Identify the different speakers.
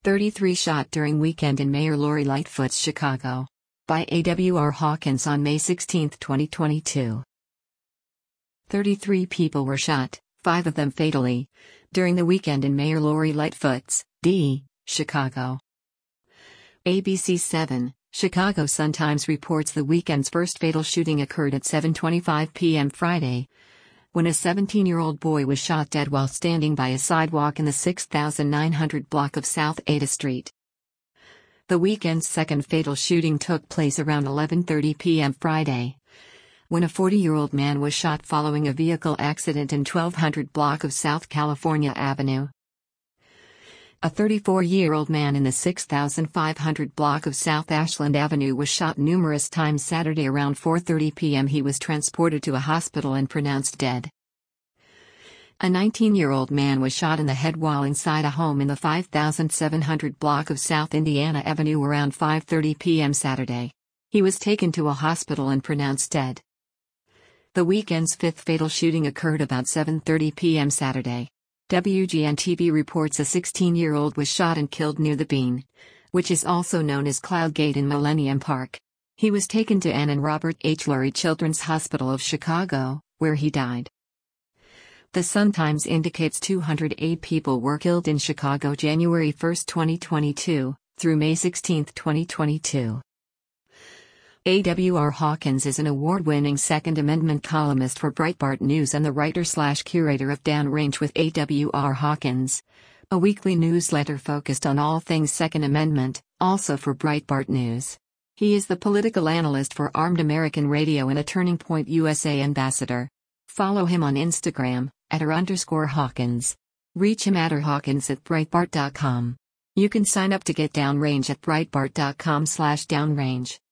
Speaker 1: 33 shot during weekend in Mayor Lori Lightfoot's Chicago. By A.W.R. Hawkins on May 16, 2022. 33 people were shot, 5 of them fatally, during the weekend in Mayor Lori Lightfoot's, D., Chicago. ABC 7, Chicago Sun-Times reports the weekend's first fatal shooting occurred at 7:25 p.m. Friday, when a 17-year-old boy was shot dead while standing by a sidewalk in the 6900 block of South Ada Street. The weekend's second fatal shooting took place around 11:30 p.m. Friday, when a 40-year-old man was shot following a vehicle accident in 1200 block of South California Avenue. A 34-year-old man in the 6500 block of South Ashland Avenue was shot numerous times Saturday around 4:30 p.m. He was transported to a hospital and pronounced dead. A 19-year-old man was shot in the head while inside a home in the 5700 block of South Indiana Avenue around 5:30 p.m. Saturday. He was taken to a hospital and pronounced dead. The weekend's fifth fatal shooting occurred about 7:30 p.m. Saturday. WGN-TV reports a 16-year-old was shot and killed near the Bean, which is also known as Cloud Gate in Millennium Park. He was taken to Ann and Robert H. Lurie Children's Hospital of Chicago, where he died. The Sun-Times indicates 208 people were killed in Chicago January 1, 2022, through May 16, 2022. A.W.R. Hawkins is an award-winning Second Amendment columnist for Breitbart News and the writer/curator of Downrange with A.W.R. Hawkins, a weekly newsletter focused on all things Second Amendment, also for Breitbart News. He is the political analyst for Armed American Radio and a Turning Point USA ambassador. Follow him on Instagram, @r_Hawkins. Reach him @rhawkins@breitbart.com. You can sign up to get Downrange at breitbart.com/downrange.